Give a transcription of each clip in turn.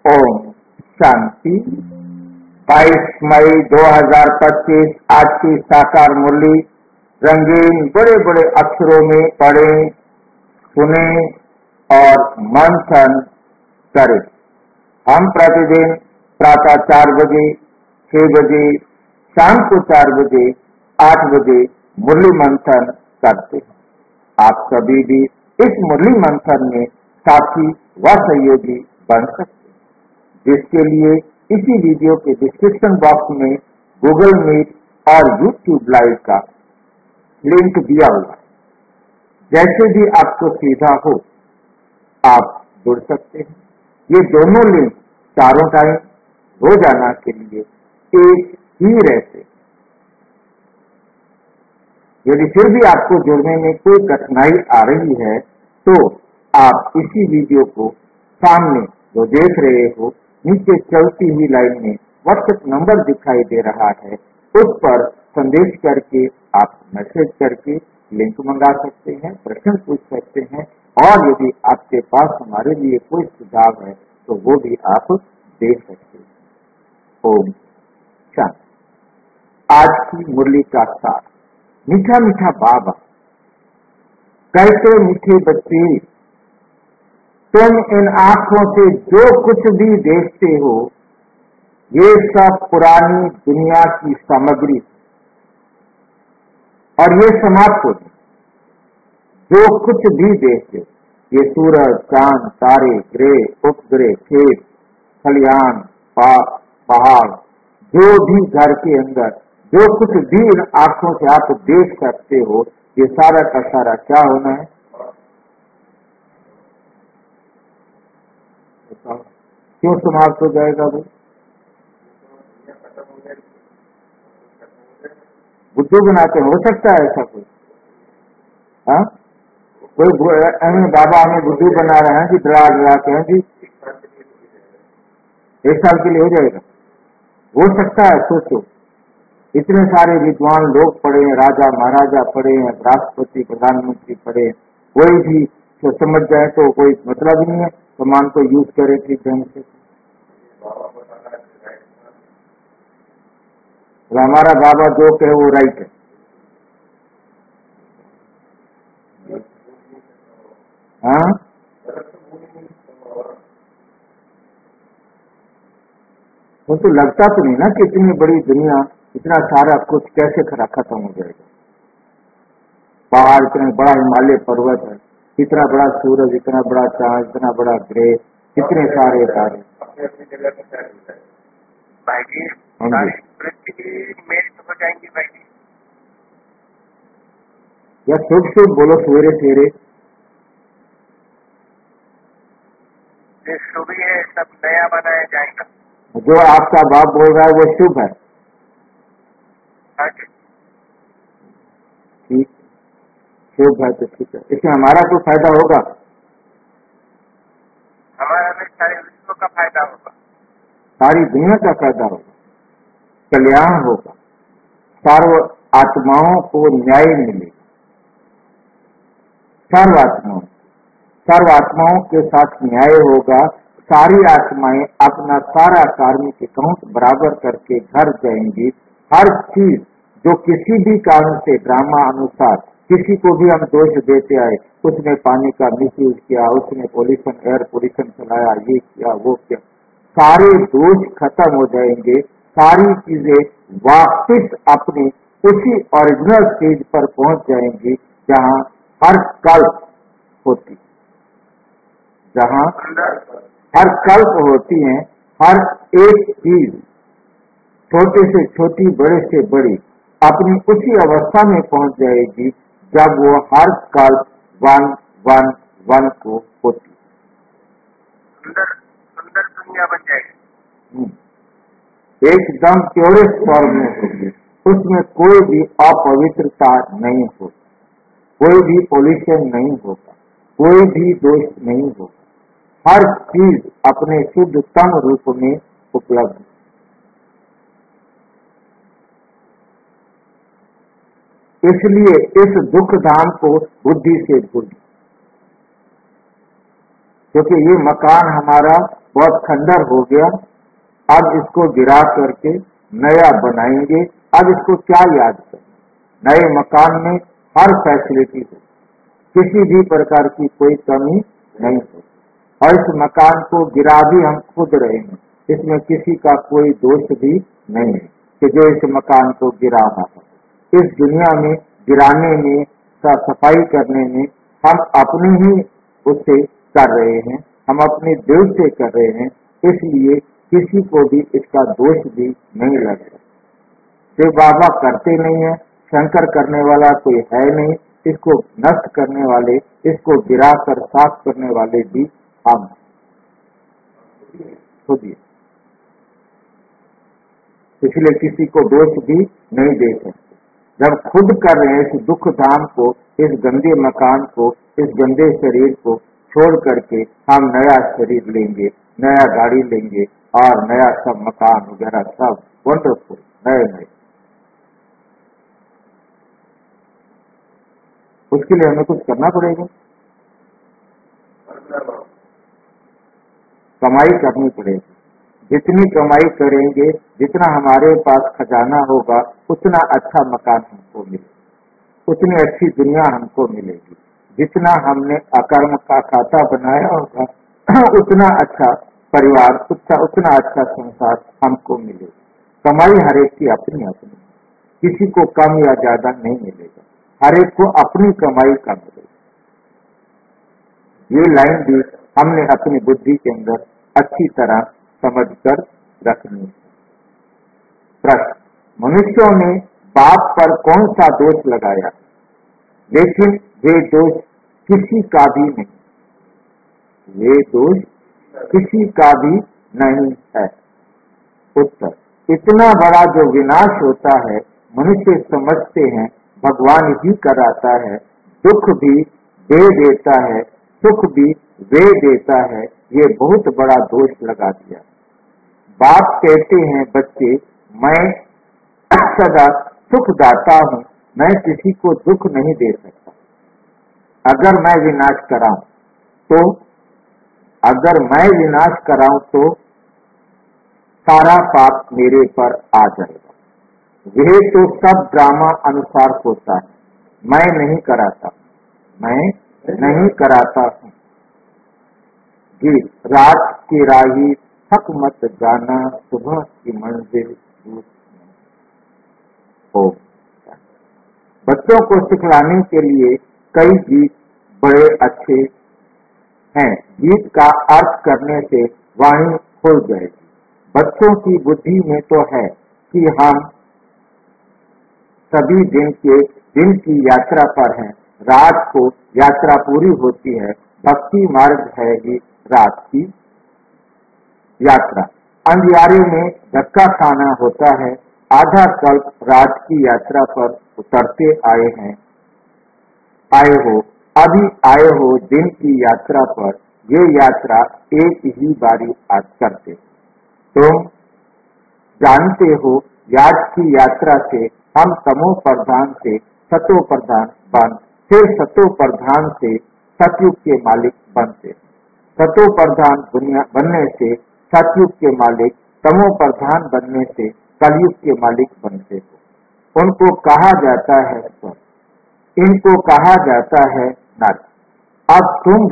ओम शांति। 22 मई 2025 आज की साकार मुरली रंगीन बड़े बड़े अक्षरों में पढ़ें, सुने और मंथन करें। हम प्रतिदिन प्रातः 4 बजे, 6 बजे, शाम को 4 बजे, 8 बजे मुरली मंथन करते हैं। आप कभी भी इस मुरली मंथन में साथी व सहयोगी बन सकते हैं, जिसके लिए इसी वीडियो के डिस्क्रिप्शन बॉक्स में गूगल मीट और यूट्यूब लाइव का लिंक दिया हुआ है। जैसे भी आपको सुविधा हो आप जुड़ सकते हैं। ये दोनों लिंक चारों टाइम रोजाना के लिए एक ही रहते हैं। यदि फिर भी आपको जुड़ने में कोई कठिनाई आ रही है तो आप इसी वीडियो को सामने जो देख रहे हो, नीचे चलती हुई लाइन में व्हाट्सएप नंबर दिखाई दे रहा है, उस पर संदेश करके आप मैसेज करके लिंक मंगा सकते हैं, प्रश्न पूछ सकते हैं, और यदि आपके पास हमारे लिए कोई सुझाव है तो वो भी आप दे सकते हैं। ओम शांति। आज की मुरली का सार। मीठा मीठा बाबा कहते, मीठे बच्चे तुम इन आंखों से जो कुछ भी देखते हो ये सब पुरानी दुनिया की सामग्री और ये समाप्त होती। जो कुछ भी देखते हो, ये सूरज, चांद, तारे, ग्रह, उपग्रह, खेत, खलिहान, पहाड़, जो भी घर के अंदर जो कुछ भी इन आंखों से आप देख सकते हो, ये सारा का सारा क्या होना है? क्यों समाप्त हो जाएगा भाई? बुद्धू बनाते हो सकता है ऐसा कोई? हाँ, कोई बाबा हमें बुद्धू बना रहे हैं कि डरा डरा के हैं जी 1 साल के लिए हो जाएगा। हो सकता है। सोचो, इतने सारे विद्वान लोग पढ़े हैं, राजा महाराजा पढ़े हैं, राष्ट्रपति प्रधानमंत्री पढ़े, कोई भी तो समझ जाए तो कोई मतलब ही नहीं है। सामान को यूज करे ठीक ढंग से। हमारा बाबा जो कहे वो राइट है। हाँ, वो तो लगता तो नहीं ना कि इतनी बड़ी दुनिया, इतना सारा कुछ कैसे खत्म हो जाएगा। पहाड़, इतना बड़ा हिमालय पर्वत है, इतना बड़ा सूरज, इतना बड़ा चांद, इतना बड़ा ग्रह, इतने सारे तारे। भाई जी, मेरी तो हो जाएंगी भाई जी। या शुभ शुभ बोलो सवेरे सवेरे। शुभ ही है, सब नया बनाया जाएगा। जो आपका बाप बोल रहा है वो शुभ है। ठीक, शुभ है तो ठीक है। इसमें हमारा तो फायदा होगा। हमारा में सारे विश्व का फायदा होगा, सारी दुनिया का फायदा होगा, कल्याण होगा, सर्व आत्माओं को न्याय मिलेगा। सर्व आत्माओं के साथ न्याय होगा। सारी आत्माएं अपना सारा कार्मिक अकाउंट बराबर करके घर जाएंगी। हर चीज जो किसी भी कारण से ड्रामा अनुसार किसी को भी हम दोष देते आए, उसने पानी का मिसयूज किया, उसने पोल्यूशन, एयर पोल्यूशन चलाया, ये किया वो किया, सारे दोष खत्म हो जाएंगे। सारी चीजें वापस अपनी उसी ओरिजिनल स्टेज पर पहुंच जाएंगी जहां हर कल्प होती, जहां हर कल्प होती है। हर एक चीज छोटे से छोटी, बड़े से बड़ी अपनी उसी अवस्था में पहुंच जाएगी जब वो हर कल्प 1-1-1 को होती। सुंदर दुनिया बन जाएगी, एकदम प्योरेस्ट फॉर्म में होगी। उसमें कोई भी अपवित्रता नहीं होगी, कोई भी पोल्यूशन नहीं होगा, कोई भी दोष नहीं होगा। हर चीज अपने शुद्धतम रूप में उपलब्ध है। इसलिए इस दुख धाम को बुद्धि से भूल, क्योंकि ये मकान हमारा बहुत खंडर हो गया, अब इसको गिरा करके नया बनाएंगे। अब इसको क्या याद करें? नए मकान में हर फैसिलिटी हो, किसी भी प्रकार की कोई कमी नहीं हो, और इस मकान को गिरा भी हम खुद रहे हैं, इसमें किसी का कोई दोष भी नहीं है कि जो इस मकान को गिरा रहा है। इस दुनिया में गिराने में, सफाई करने में हम अपनी ही उससे कर रहे हैं, हम अपने दिल से कर रहे हैं, इसलिए किसी को भी इसका दोष भी नहीं लगता। शिव बाबा करते नहीं है, शंकर करने वाला कोई है नहीं, इसको नष्ट करने वाले, इसको गिरा कर साफ करने वाले भी हम खुद ही, इसलिए किसी को दोष भी नहीं दे सकते। जब खुद कर रहे हैं इस दुख धाम को, इस गंदे मकान को, इस गंदे शरीर को छोड़ करके हम नया शरीर लेंगे, नया गाड़ी लेंगे और नया सब मकान वगैरह सब वंडरफुल नए नए, उसके लिए हमें कुछ करना पड़ेगा, कमाई करनी पड़ेगी। जितनी कमाई करेंगे, जितना हमारे पास खजाना होगा, उतना अच्छा मकान हमको मिलेगा, उतनी अच्छी दुनिया हमको मिलेगी। जितना हमने अकर्म का खाता बनाया होगा, उतना अच्छा परिवार, उतना अच्छा संसार हमको मिलेगा। कमाई हर एक की अपनी अपनी, किसी को कम या ज्यादा नहीं मिलेगा, हर एक को अपनी कमाई का मिलेगा। ये लाइन भी हमने अपनी बुद्धि के अंदर अच्छी तरह समझकर रखनी है। प्रश्न: मनुष्यों ने बाप पर कौन सा दोष लगाया, लेकिन वे दोष किसी का भी नहीं, वे दोष किसी का भी नहीं है। उत्तर: इतना बड़ा जो विनाश होता है, मनुष्य समझते हैं भगवान ही कराता है, दुख भी दे देता है, सुख भी वे देता है, ये बहुत बड़ा दोष लगा दिया। बाप कहते हैं बच्चे, मैं सदा सुख दाता हूँ, मैं किसी को दुख नहीं दे सकता। अगर मैं विनाश कराऊं तो सारा पाप मेरे पर आ जाएगा। वे तो सब ड्रामा अनुसार होता है, मैं नहीं कराता हूँ। जी, रात की राही थक मत जाना, सुबह की मंजिल दूर हो। बच्चों को सिखलाने के लिए कई गीत बड़े अच्छे हैं, गीत का अर्थ करने से वाणी खुल जाएगी। बच्चों की बुद्धि में तो है कि हम सभी दिन की यात्रा पर हैं, रात को यात्रा पूरी होती है, भक्ति मार्ग है ही रात की यात्रा। अंधियारे में धक्का खाना होता है, आधा कल्प रात की यात्रा पर उतरते आए हो, अभी आए हो दिन की यात्रा पर, ये यात्रा एक ही बारी आज करते। तुम जानते हो, आज की यात्रा से हम तमो प्रधान से सतो प्रधान बन, फिर सतो प्रधान से सतयुग के मालिक बनते। सतो प्रधान बनने से सतयुग के मालिक, तमो प्रधान बनने से कलयुग के मालिक बनते हो। उनको कहा जाता है स्वर्ग, इनको कहा जाता है नरक। अब तुम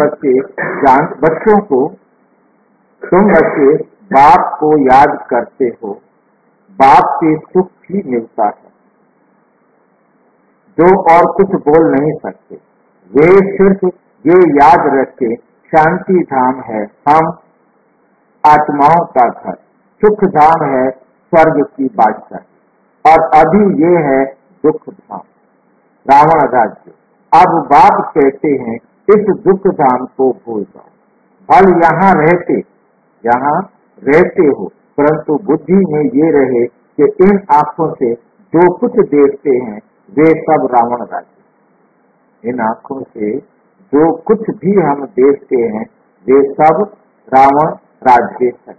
बच्चे बाप को याद करते हो, बाप से सुख ही मिलता है, जो और कुछ बोल नहीं सकते। वे सिर्फ ये याद रखे, शांति धाम है हम आत्माओं का घर, सुख धाम है स्वर्ग की बादशाह, और अभी ये है दुख धाम, रावण राज्य। अब बाप कहते हैं इस दुख धाम को भूल जाओ, भल यहाँ रहते हो, परंतु बुद्धि में ये रहे कि इन आंखों से जो कुछ देखते हैं वे सब रावण राज्य। इन आंखों से जो कुछ भी हम देखते हैं वे सब रावण राज्य है।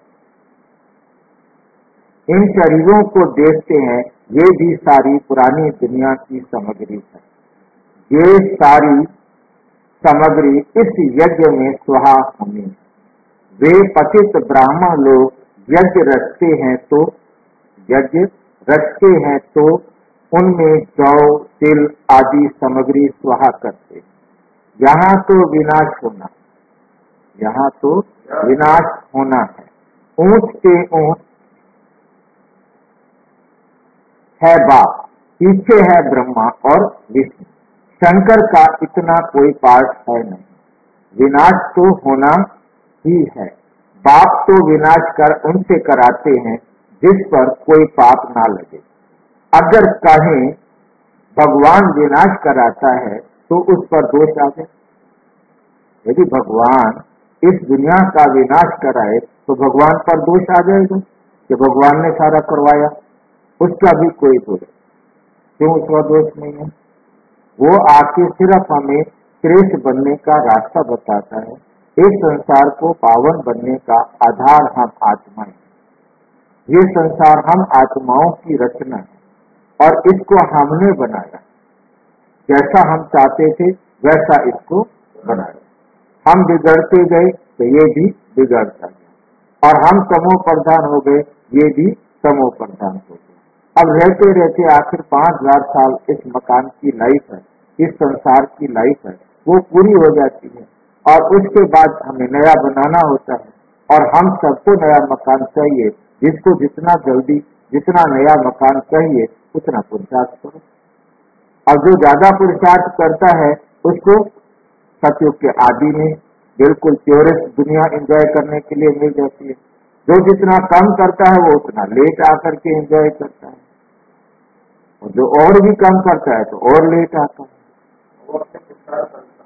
इन शरीरों को देखते हैं, ये भी सारी पुरानी दुनिया की सामग्री है। ये सारी सामग्री इस यज्ञ में स्वाहा होनी। वे पतित ब्राह्मण लोग यज्ञ रचते हैं तो उनमें जौ तिल आदि सामग्री स्वाहा करते। यहाँ तो विनाश होना है। ऊंच से ऊंच है बाप, पीछे है ब्रह्मा और विष्णु। शंकर का इतना कोई पार्ट है नहीं। विनाश तो होना ही है। पाप तो विनाश कर उनसे कराते हैं जिस पर कोई पाप ना लगे। अगर कहें भगवान विनाश कराता है तो उस पर दोष आ जाए। यदि भगवान इस दुनिया का विनाश कराए तो भगवान पर दोष आ जाएगा कि भगवान ने सारा करवाया। उसका भी कोई दोष क्यों? उसका दोष नहीं है। वो आके सिर्फ हमें श्रेष्ठ बनने का रास्ता बताता है। इस संसार को पावन बनने का आधार हम आत्माएं। ये संसार हम आत्माओं की रचना है और इसको हमने बनाया। जैसा हम चाहते थे वैसा इसको बनाया। हम बिगड़ते गए तो ये भी बिगड़ता गया और हम तमो प्रधान हो गए, ये भी तमो प्रधान हो गए। अब रहते रहते आखिर 5000 साल इस मकान की लाइफ है, इस संसार की लाइफ है, वो पूरी हो जाती है और उसके बाद हमें नया बनाना होता है। और हम सबको नया मकान चाहिए। जिसको जितना जल्दी जितना नया मकान चाहिए उतना पुरुषार्थ करो। और जो ज्यादा पुरुषार्थ करता है उसको सतयुग के आदि में बिल्कुल प्योरेस्ट दुनिया एंजॉय करने के लिए मिल जाती है। जो जितना कम करता है वो उतना लेट आकर के एंजॉय करता है और जो और भी कम करता है तो और लेट आता है।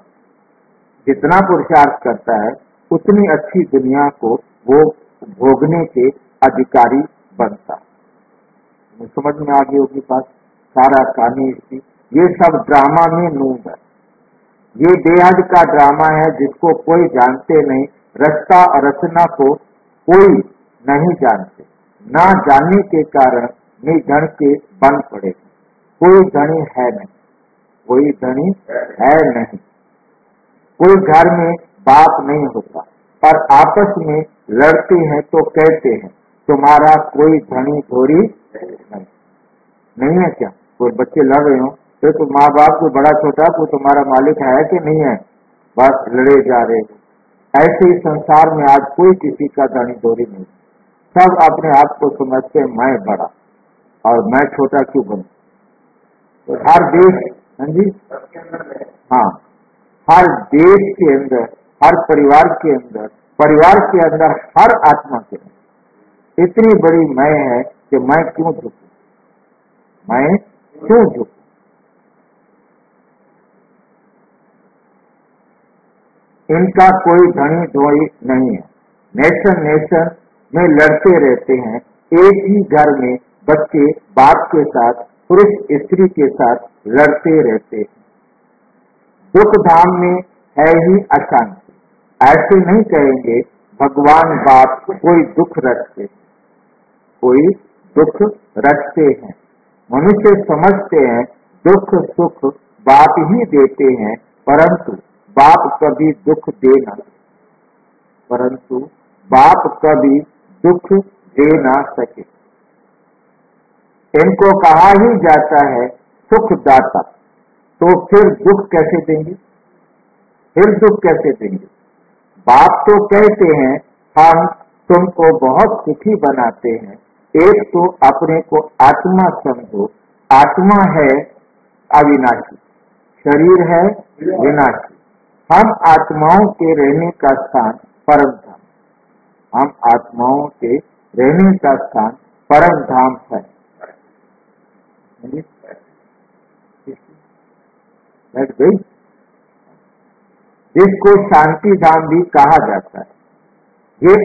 जितना पुरुषार्थ करता है उतनी अच्छी दुनिया को वो भोगने के अधिकारी बनता है। समझ में आ गई होगी बात। सारा कहानी इसकी, ये सब ड्रामा में नूब है। ये बेहद का ड्रामा है जिसको कोई जानते नहीं। रचता और रचना को कोई नहीं जानते। ना जानने के कारण निधन के बन पड़े। कोई धनी है नहीं, कोई धनी है नहीं। कोई घर में बाप नहीं होता पर आपस में लड़ते हैं तो कहते हैं तुम्हारा कोई धनी धोरी नहीं है क्या? कोई बच्चे लड़ रहे हो तो माँ बाप को बड़ा छोटा तो तुम्हारा मालिक है कि नहीं है, बस लड़े जा रहे हो। ऐसे ही संसार में आज कोई किसी का धनी धोरी नहीं। सब अपने आप को समझते मैं बड़ा और मैं छोटा क्यों बनूं। तो हर देश, हाँ जी, हाँ, हर देश के अंदर, हर परिवार के अंदर, हर आत्मा के अंदर इतनी बड़ी मैं है कि मैं क्यों झुकूं, मैं क्यों झुकूं। इनका कोई धनी धोई नहीं है। नेशन में लड़ते रहते हैं। एक ही घर में बच्चे बाप के साथ, पुरुष स्त्री के साथ लड़ते रहते हैं। दुख धाम में है ही अशांति। ऐसे नहीं कहेंगे भगवान बाप कोई दुख रखते हैं। मनुष्य समझते हैं दुख सुख बाप ही देते हैं, परंतु बाप कभी दुख दे ना सके। इनको कहा ही जाता है सुखदाता, तो फिर दुख कैसे देंगे? बाप तो कहते हैं हम तुमको बहुत सुखी बनाते हैं। एक तो अपने को आत्मा समझो। आत्मा है अविनाशी, शरीर है विनाशी। हम आत्माओं के रहने का स्थान परम धाम, हम आत्माओं के रहने का स्थान परम धाम है। जिसको शांति धाम भी कहा जाता है। ये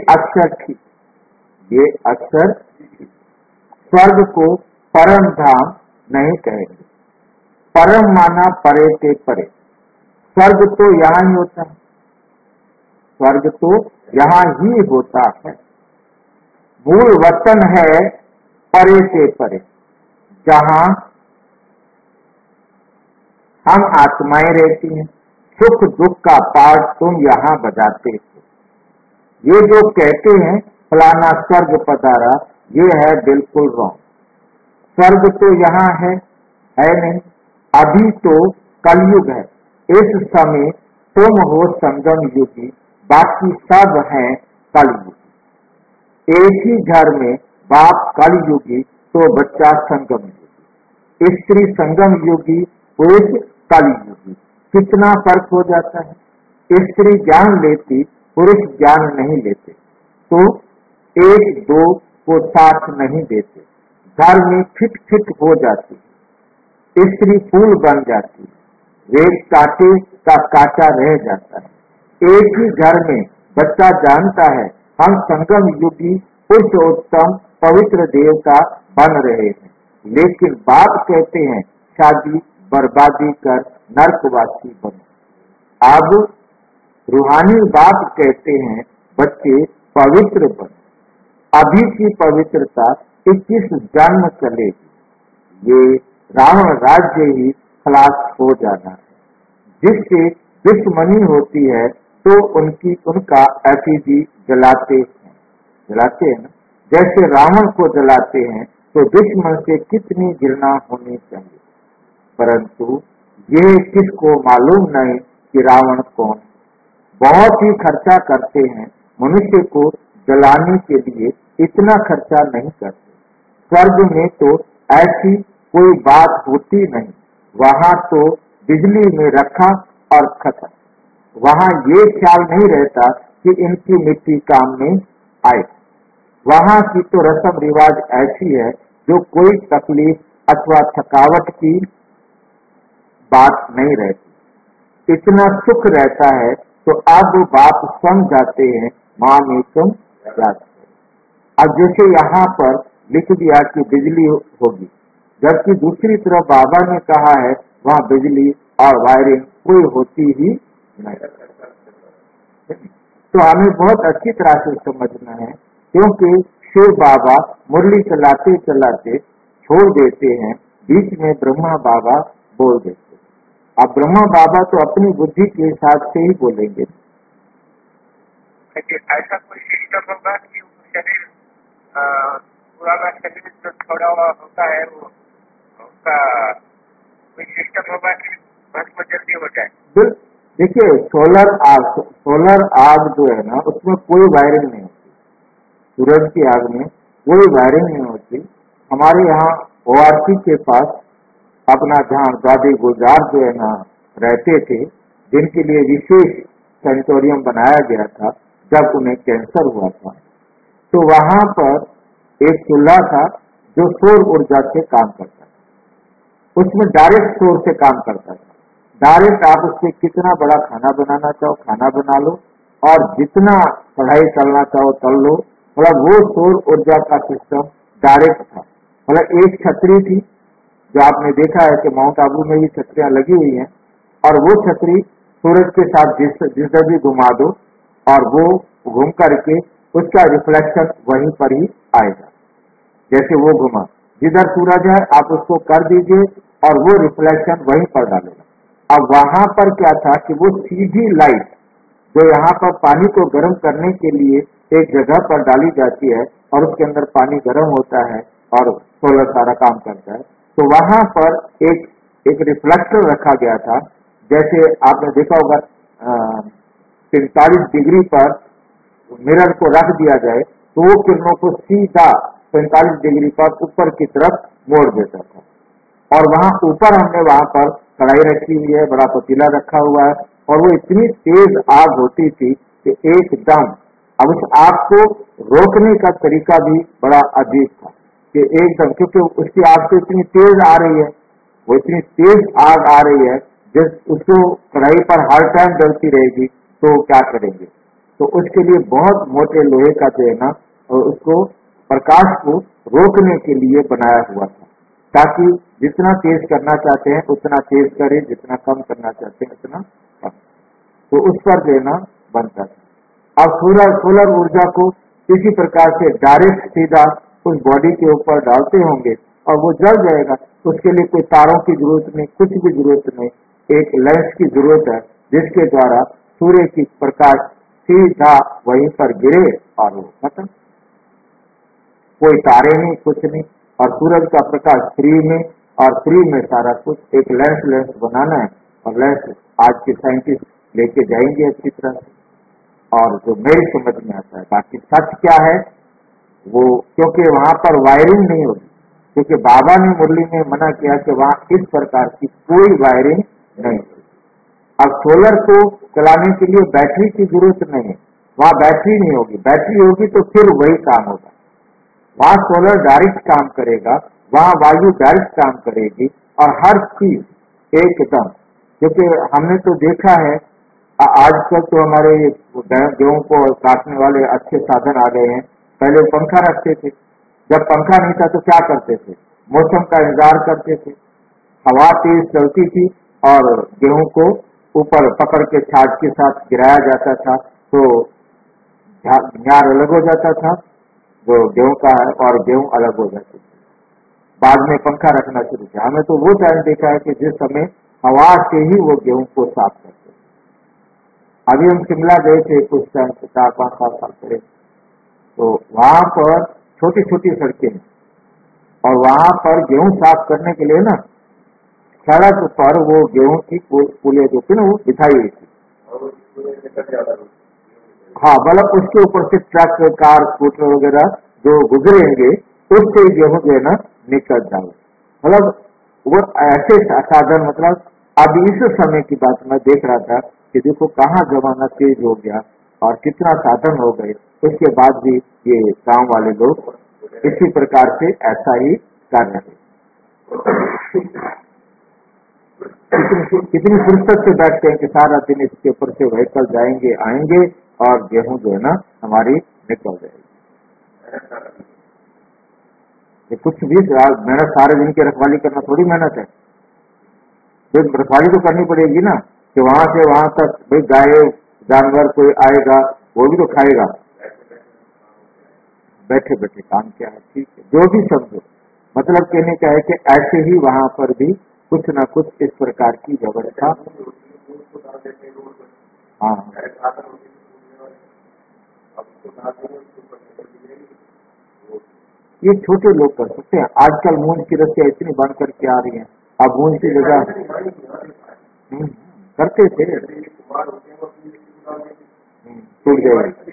अक्षर स्वर्ग को परम धाम नहीं कहेंगे। परम माना परे के परे। स्वर्ग तो यहाँ ही होता है, स्वर्ग तो यहाँ ही होता है। मूल वतन है परे से परे, जहाँ हम आत्माएं रहती हैं। सुख दुख का पार्ट तुम यहाँ बजाते हो। ये जो कहते हैं फलाना स्वर्ग पधारा, ये है बिल्कुल रॉन्ग। स्वर्ग तो यहाँ है नहीं। अभी तो कलयुग है। इस समय तुम हो संगम युगी, बाकी सब हैं कलयुगी। एक ही घर में बाप कलयुगी तो बच्चा संगम युगी, स्त्री संगम युगी, पुरुष कलयुगी। कितना फर्क हो जाता है। स्त्री ज्ञान लेती, पुरुष ज्ञान नहीं लेते, तो एक दो को साथ नहीं देते। घर में फिट फिट हो जाती, स्त्री फूल बन जाती, रेत कांटे का कांटा रह जाता है। एक ही घर में बच्चा जानता है हम संगम युगी पुरुषोत्तम पवित्र देवता बन रहे हैं, लेकिन बाप कहते हैं शादी बर्बादी कर नरकवासी बनो। अब रूहानी बाप कहते हैं बच्चे पवित्र बनो। अभी की पवित्रता 21 जन्म चलेगी। ये रावण राज्य ही खलास हो जाना है। जिससे दुश्मनी होती है तो उनका एफिजी जलाते हैं ना। जैसे रावण को जलाते हैं तो दुश्मन से कितनी घृणा होनी चाहिए, परंतु ये किसको मालूम नहीं कि रावण कौन। बहुत ही खर्चा करते हैं, मनुष्य को जलाने के लिए इतना खर्चा नहीं करते। स्वर्ग में तो ऐसी कोई बात होती नहीं। वहां तो बिजली में रखा और खत्म। वहां ये ख्याल नहीं रहता कि इनकी मिट्टी काम में आए। वहां की तो रस्म रिवाज ऐसी है जो कोई तकलीफ अथवा थकावट की बात नहीं रहती। इतना सुख रहता है तो अब बाप समझाते हैं माँ में तुम जाते। अब जैसे यहाँ पर लिख दिया कि बिजली होगी, जबकि दूसरी तरफ बाबा ने कहा है वहाँ बिजली और वायरिंग कोई होती ही नहीं। तो हमें बहुत अच्छी तरह से समझना है, क्योंकि शिव बाबा मुरली चलाते चलाते छोड़ देते हैं, बीच में ब्रह्मा बाबा बोल देते हैं। अब ब्रह्मा बाबा तो अपनी बुद्धि के हिसाब से ही बोलेंगे। ऐसा कोई सिस्टम होगा कि शरीर पुराना शरीर जो छोड़ा हुआ होता है वो उसका कोई सिस्टम होगा कि भस्म जल्दी हो जाए। देखिए सोलर आग जो है ना, उसमें कोई वायरिंग नहीं होती। सूरज की आग में कोई वायरिंग नहीं होती। हमारे यहाँ ORC के पास अपना जहाँ दादी गुलजार जो है ना रहते थे, जिनके लिए विशेष सेंटोरियम बनाया गया था जब उन्हें कैंसर हुआ था, तो वहां पर एक चूल्हा था जो सौर ऊर्जा से काम करता था। उसमें डायरेक्ट सौर से काम करता था। डायरेक्ट आप उससे कितना बड़ा खाना बनाना चाहो खाना बना लो, और जितना पढ़ाई करना चाहो कर लो। मतलब वो सौर ऊर्जा का सिस्टम डायरेक्ट था। मतलब एक छतरी थी जो आपने देखा है कि माउंट आबू में भी छतरियां लगी हुई हैं, और वो छतरी सूरज के साथ जिधर भी घुमा दो और वो घूम करके उसका रिफ्लेक्शन वहीं पर ही आएगा। जैसे वो घुमा, जिधर सूरज है आप उसको कर दीजिए और वो रिफ्लेक्शन वहीं पर डालेगा। अब वहां पर क्या था कि वो सीधी लाइट जो यहाँ पर पानी को गर्म करने के लिए एक जगह पर डाली जाती है और उसके अंदर पानी गर्म होता है और सोलर सारा काम करता है, तो वहां पर एक रिफ्लेक्टर रखा गया था। जैसे आपने देखा होगा 45 डिग्री पर मिरर को रख दिया जाए तो वो किरणों को सीधा 45 डिग्री पर ऊपर की तरफ मोड़ देता था। और वहां ऊपर हमने वहां पर कढ़ाई रखी हुई है, बड़ा पतीला रखा हुआ है, और वो इतनी तेज आग होती थी कि एकदम, अब उस आग को रोकने का तरीका भी बड़ा अजीब था कि एकदम, क्योंकि उसकी आग तो इतनी तेज आ रही है, वो इतनी तेज आग आ रही है, जिस उसको कढ़ाई पर हर टाइम जलती रहेगी तो क्या करेंगे। तो उसके लिए बहुत मोटे लोहे का जो है ना, उसको प्रकाश को रोकने के लिए बनाया हुआ था, ताकि जितना तेज करना चाहते हैं उतना तेज करें, जितना कम करना चाहते हैं उतना कम। तो उस पर जो है ना बनता था। अब सोलर ऊर्जा को किसी प्रकार से डायरेक्ट सीधा उस बॉडी के ऊपर डालते होंगे और वो जल जाएगा। उसके लिए कोई तारों की जरूरत नहीं, कुछ भी जरूरत नहीं, एक लेंस की जरूरत है जिसके द्वारा सूर्य की प्रकाश सीधा वहीं पर गिरे और वो खत्म। कोई तारे नहीं, कुछ नहीं, और सूरज का प्रकाश फ्री में, और फ्री में सारा कुछ। एक लेंस बनाना है, और लेंस आज के साइंटिस्ट लेके जाएंगे अच्छी तरह से, और जो मेरी समझ में आता है। बाकी सच क्या है वो, क्योंकि वहां पर वायरिंग नहीं होगी, क्योंकि बाबा ने मुरली में मना किया कि वहां इस प्रकार की कोई वायरिंग नहीं होगी। अब सोलर को चलाने के लिए बैटरी की जरूरत नहीं है, वहां बैटरी नहीं होगी। बैटरी होगी तो फिर वही काम होगा। वहां सोलर डायरेक्ट काम करेगा, वहां वायु डायरेक्ट काम करेगी, और हर चीज एकदम। क्योंकि हमने तो देखा है आजकल तो हमारे गेहूं को काटने वाले अच्छे साधन आ गए हैं। पहले पंखा रखते थे, जब पंखा नहीं था तो क्या करते थे, मौसम का इंतजार करते थे। हवा तेज चलती थी और गेहूं को ऊपर पकड़ के छाछ के साथ गिराया जाता था, तो झार अलग हो जाता था जो गेहूं का है, और गेहूं अलग हो जाती थी। बाद में पंखा रखना शुरू किया। हमें तो वो टाइम देखा है कि जिस समय हवा से ही वो गेहूं को साफ करते। अभी हम शिमला गए थे कुछ टाइम, 4-5 साल पहले, तो वहां पर छोटी छोटी सड़कें, और वहां पर गेहूं साफ करने के लिए ना सड़क पर वो गेहूं की पुलिया जो थी ना वो बिछाई हुई थी। हाँ, मतलब उसके ऊपर से ट्रक, कार, स्कूटर वगैरह जो गुजरेंगे उससे गेहूं जो है ना निकल जाए। मतलब वो ऐसे साधन, मतलब अब इस समय की बात मैं देख रहा था कि देखो कहाँ जमाना तेज हो गया और कितना साधन हो गए। उसके बाद भी ये गांव वाले लोग इसी प्रकार से ऐसा ही कर रहे। कितनी फुर्सत से बैठते हैं कि सारा दिन इसके ऊपर से व्हीकल जाएंगे आएंगे और गेहूं जो है ना हमारी निकल जाएगी। ये कुछ भी मेहनत, सारे दिन की रखवाली करना थोड़ी मेहनत है। तो रखवाली तो करनी पड़ेगी ना, कि वहां से वहां तक भाई गाय जानवर कोई आएगा वो भी तो खाएगा। बैठे बैठे काम क्या है, ठीक है, जो भी समझो। मतलब कहने का है कि ऐसे ही वहां पर भी कुछ न कुछ इस प्रकार की व्यवस्था। हाँ, ये छोटे लोग कर सकते हैं। आजकल मूंज की रस्सियां इतनी बन करके आ रही हैं, अब मूंज की जगह करते थे, टूट जाएगी,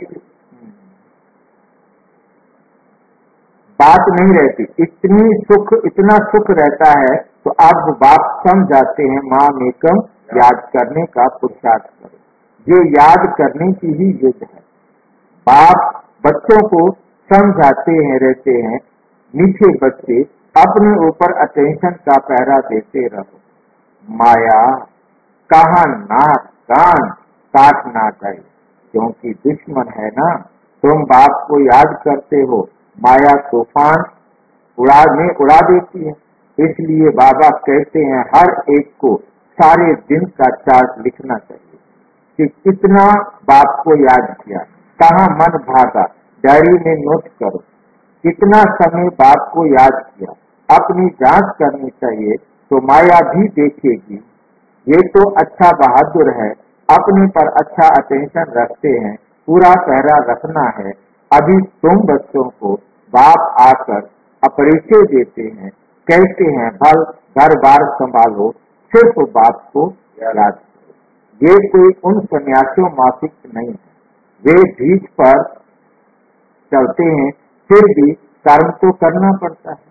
बात नहीं रहती। इतना सुख रहता है। तो अब बाप समझाते हैं माम एकम याद करने का पुरुषार्थ करो। ये याद करने की ही युद्ध है। बाप बच्चों को समझाते हैं, रहते हैं मीठे बच्चे, अपने ऊपर अटेंशन का पहरा देते रहो। माया कहा नाक कान काटना चाहिए, क्योंकि दुश्मन है ना। तुम बाप को याद करते हो, माया तूफान उड़ा देती है। इसलिए बाबा कहते हैं हर एक को सारे दिन का चार्ट लिखना चाहिए कि कितना बाप को याद किया, कहाँ मन भागा, डायरी में नोट करो। कितना समय बाप को याद किया, अपनी जांच करनी चाहिए, तो माया भी देखेगी ये तो अच्छा बहादुर है, अपने पर अच्छा अटेंशन रखते हैं, पूरा पहरा रखना है। अभी तुम बच्चों को बाप आकर अपरिचय देते हैं, कहते हैं भल घर बार संभालो, सिर्फ बाप को याद करो। ये कोई उन सन्यासियों माफिक नहीं है, वे बीच पर चलते हैं, फिर भी कर्म तो करना पड़ता है।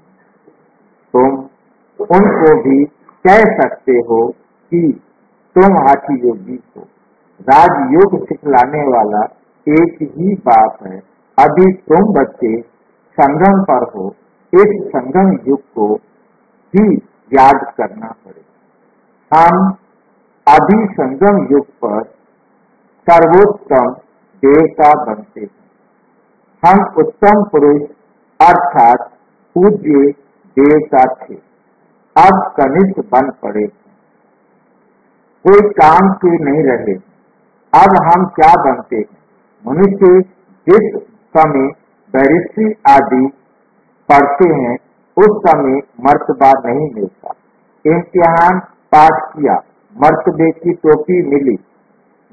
तुम उनको भी कह सकते हो कि तुम हाथी योगी हो। राजयोग सिखलाने वाला एक ही बाप है। अभी तुम बच्चे संगम पर हो, इस संगम युग को भी याद करना पड़ेगा। हम अभी संगम युग पर सर्वोत्तम देवता बनते हैं। हम उत्तम पुरुष अर्थात पूज्य देवता थे, अब कनिष्ठ बन पड़े, कोई काम के नहीं रहे। अब हम क्या बनते हैं? मनुष्य जिस समय बैरिस्ट्री आदि पढ़ते हैं उस समय मर्तबा नहीं मिलता। इम्तिहान पास किया, मर्तबे की टोपी मिली,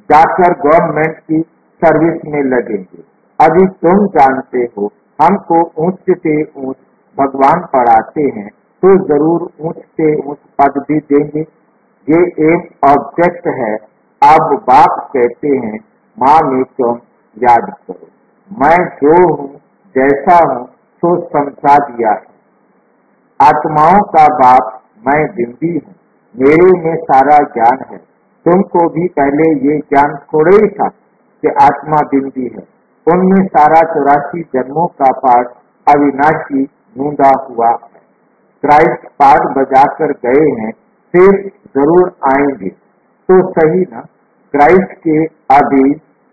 जाकर गवर्नमेंट की सर्विस में लगेंगे। अभी तुम जानते हो हमको ऊंच से ऊंच भगवान पढ़ाते हैं तो जरूर ऊंच से ऊंच पद भी देंगे। ये एक ऑब्जेक्ट है। अब बाप कहते हैं माँ में तुम याद करो, मैं जो हूँ जैसा हूँ तो समझा दिया है। आत्माओं का बाप मैं बिंदी हूँ, मेरे में सारा ज्ञान है। तुमको भी पहले ये ज्ञान थोड़े ही था कि आत्मा बिंदी है। उनमें सारा 84 जन्मों का पाठ अविनाशी ढूंढा हुआ है। क्राइस्ट पाठ बजाकर गए हैं, फिर जरूर आएंगे तो सही ना। क्राइस्ट के अभी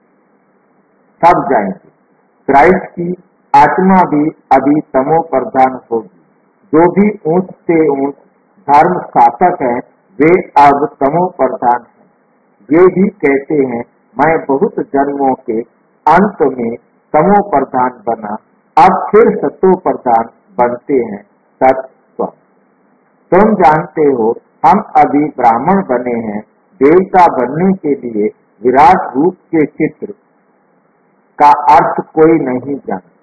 सब जाएंगे। क्राइस्ट की आत्मा भी अभी तमो प्रधान होगी। जो भी ऊंच से ऊंच धर्म स्थापक हैं वे अब तमो प्रधान हैं। ये भी कहते हैं मैं बहुत जन्मों के अंत में तमो प्रधान बना, अब फिर सतो प्रधान बनते हैं। तत्व तुम जानते हो हम अभी ब्राह्मण बने हैं। देवता बनने के लिए विराट रूप के चित्र का अर्थ कोई नहीं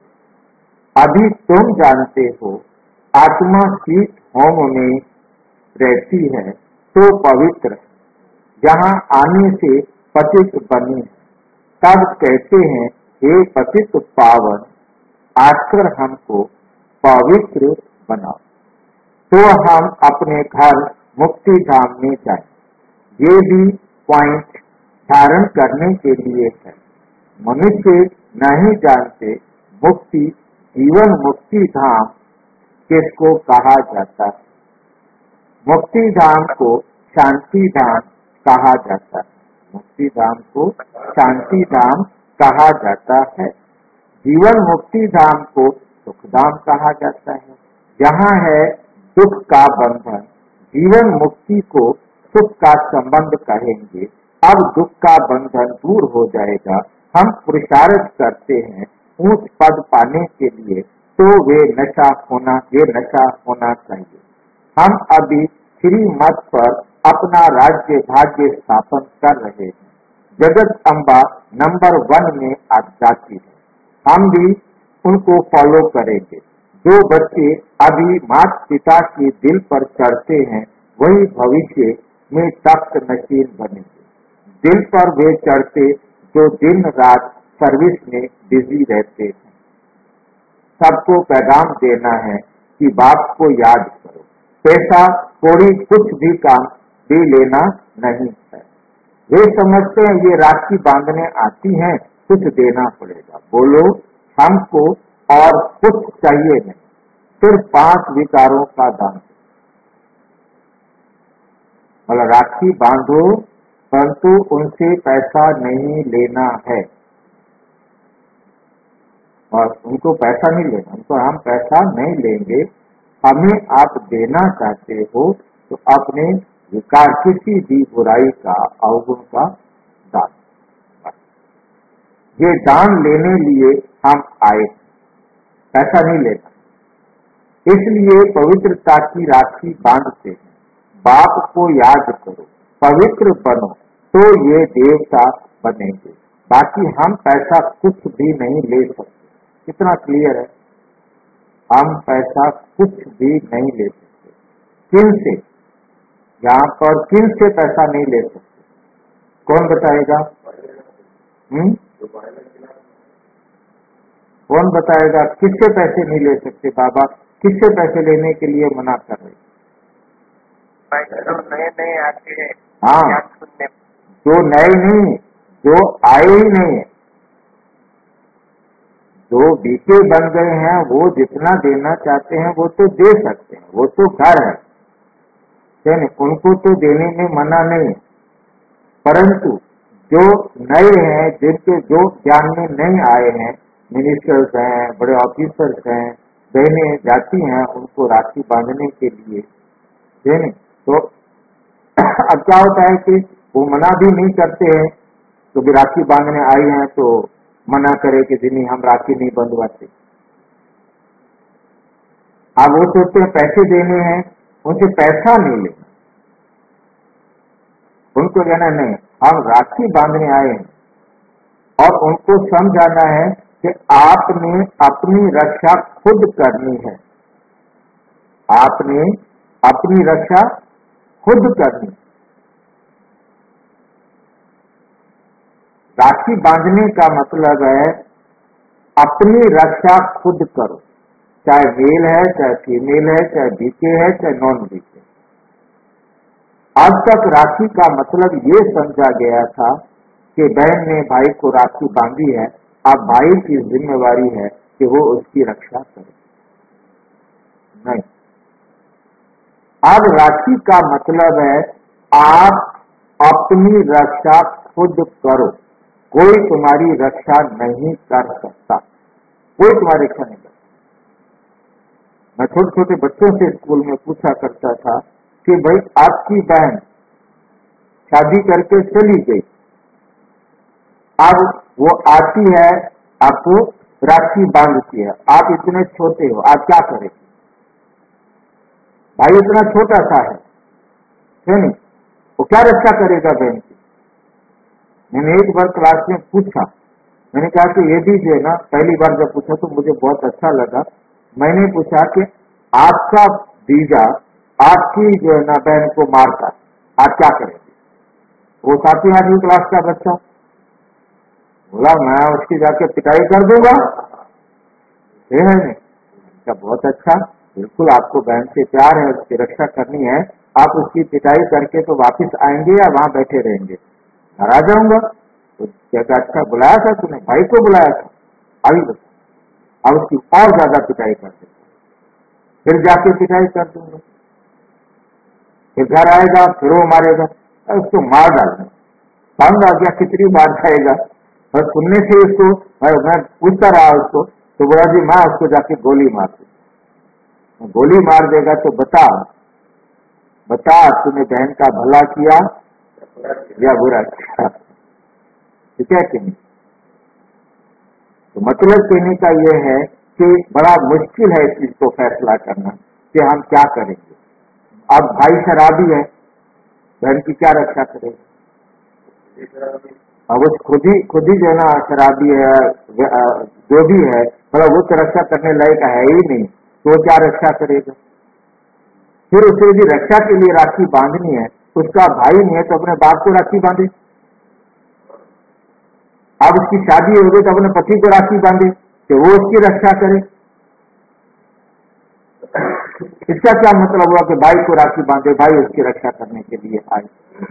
जानता। अभी तुम जानते हो आत्मा शीत होम में रहती है तो पवित्र है, यहाँ आने से पतित बनी है। तब कहते हैं हे पतित पावन, आकर हमको पवित्र बनाओ तो हम अपने घर मुक्ति धाम में जाएं। ये भी पॉइंट धारण करने के लिए है। मनुष्य नहीं जानते मुक्ति जीवन मुक्ति धाम किसको कहा जाता है। मुक्ति धाम को शांति धाम कहा जाता है। मुक्ति धाम को शांति धाम कहा जाता है। जीवन मुक्ति धाम को सुख धाम कहा जाता है। जहाँ है दुख का बंधन, जीवन मुक्ति को सुख का संबंध कहेंगे। अब दुख का बंधन दूर हो जाएगा। हम पुरुषार्थ करते हैं ऊंच पद पाने के लिए तो ये नशा होना चाहिए। हम अभी श्रीमत पर अपना राज्य भाग्य स्थापन कर रहे हैं। जगत अम्बा नंबर 1 में आ जाती है। हम भी उनको फॉलो करेंगे। जो बच्चे अभी माता पिता के दिल पर चढ़ते हैं वही भविष्य में तख्त नशीन बनेंगे। दिल पर वे चढ़ते जो दिन रात सर्विस में बिजी रहते हैं। सबको पैगाम देना है कि बाप को याद करो। पैसा थोड़ी कुछ भी काम भी लेना नहीं है। वे समझते हैं ये राखी बांधने आती हैं, कुछ देना पड़ेगा। बोलो हमको और कुछ चाहिए नहीं, सिर्फ 5 विकारों का दान। मतलब राखी बांधो परंतु उनसे पैसा नहीं लेना है और उनको पैसा नहीं लेना। उनको हम पैसा नहीं लेंगे। हमें आप देना चाहते हो तो अपने विकार किसी भी बुराई का अवगुण का दान। ये दान लेने लिए हम आए, पैसा नहीं लेना। इसलिए पवित्रता की राखी बांधते हैं। बाप को याद करो, पवित्र बनो तो ये देवता बनेंगे। बाकी हम पैसा कुछ भी नहीं ले सकते। कितना क्लियर है? हम पैसा कुछ भी नहीं ले सकते। किन से? यहाँ पर किन से पैसा नहीं ले सकते? कौन बताएगा? कौन बताएगा किससे पैसे नहीं ले सकते? बाबा किससे पैसे लेने के लिए मना कर रहे? नए नए आते हैं। हाँ, जो नए नहीं, जो आए ही नहीं है, जो बीते बन गए हैं वो जितना देना चाहते हैं वो तो दे सकते हैं। वो तो घर है, उनको तो देने में मना नहीं। परंतु जो नए हैं, जिनके जो ज्ञान में नहीं आए हैं, मिनिस्टर्स हैं, बड़े ऑफिसर्स हैं, बहनें जाती हैं उनको राखी बांधने के लिए देने। तो अब क्या होता है कि वो मना भी नहीं करते हैं। तो भी राखी बांधने आई हैं तो मना करे कि जी नहीं हम राखी नहीं बंधवाते। अब वो सोचते हैं पैसे देने हैं, उनसे पैसा नहीं लेना। उनको कहना नहीं, हम राखी बांधने आए हैं और उनको समझाना है कि आपने अपनी रक्षा खुद करनी है, आपने अपनी रक्षा खुद करनी। राखी बांधने का मतलब है अपनी रक्षा खुद करो, चाहे मेल है, चाहे फीमेल है, चाहे बीके है, चाहे नॉन बीके। आज तक राखी का मतलब ये समझा गया था कि बहन ने भाई को राखी बांधी है, अब भाई की जिम्मेवारी है कि वो उसकी रक्षा करे। नहीं, अब राखी का मतलब है आप अपनी रक्षा खुद करो, कोई तुम्हारी रक्षा नहीं कर सकता, कोई तुम्हारी रक्षा नहीं कर सकता। मैं छोटे छोटे बच्चों से स्कूल में पूछा करता था कि भाई आपकी बहन शादी करके चली गई, अब वो आती है, आपको राखी बांधती है, आप इतने छोटे हो, आप क्या करेंगे? भाई इतना छोटा सा है नहीं, वो क्या रक्षा करेगा बहन की? मैंने एक बार क्लास में पूछा, मैंने कहा कि ये भी जो है ना, पहली बार जब पूछा तो मुझे बहुत अच्छा लगा। मैंने पूछा कि आपका बीजा आपकी जो है ना बहन को मारता, आप क्या करेंगे? वो 7वीं 8वीं क्लास का बच्चा बोला, मैं उसकी जाके पिटाई कर दूंगा। ये है नहीं क्या? बहुत अच्छा, बिल्कुल आपको बहन से प्यार है, उसकी रक्षा करनी है, आप उसकी पिटाई करके तो वापस आएंगे या वहां बैठे रहेंगे? घर आ जाऊंगा। तो क्या अच्छा बुलाया था तूने, भाई को बुलाया था, अभी बता, अब उसकी और ज्यादा पिटाई कर देगा, फिर जाके पिटाई कर दूंगा, फिर घर आएगा, फिर वो मारेगा, उसको मार डालना। समझ आ गया कितनी बार जाएगा? और सुनने से उसको मैं पूछता रहा उसको, तो बोला जी मैं उसको जाके गोली मार दूं। गोली मार देगा तो बता तूने बहन का भला किया या बुरा किया? ठीक है कि नहीं? तो मतलब कहने का यह है कि बड़ा मुश्किल है इस चीज को फैसला करना कि हम क्या करेंगे। अब भाई शराबी है, बहन की क्या रक्षा करेगा? अब वो खुद ही जो है ना शराबी है, जो भी है, मतलब वो तो रक्षा करने लायक है ही नहीं, तो वो क्या रक्षा करेगा? फिर उसे यदि रक्षा के लिए राखी बांधनी है, उसका भाई नहीं है तो अपने बाप को राखी बांधे। अब उसकी शादी हो गई तो अपने पति को राखी बांधे कि वो उसकी रक्षा करे। इसका क्या मतलब हुआ कि भाई को राखी बांधे, भाई उसकी रक्षा करने के लिए आए?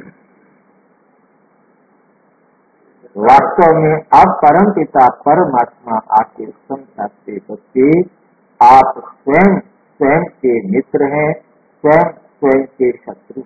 वास्तव में आप परमपिता परमात्मा आके समझाते बच्चे, आप स्वयं स्वयं के मित्र हैं, स्वयं के शत्रु।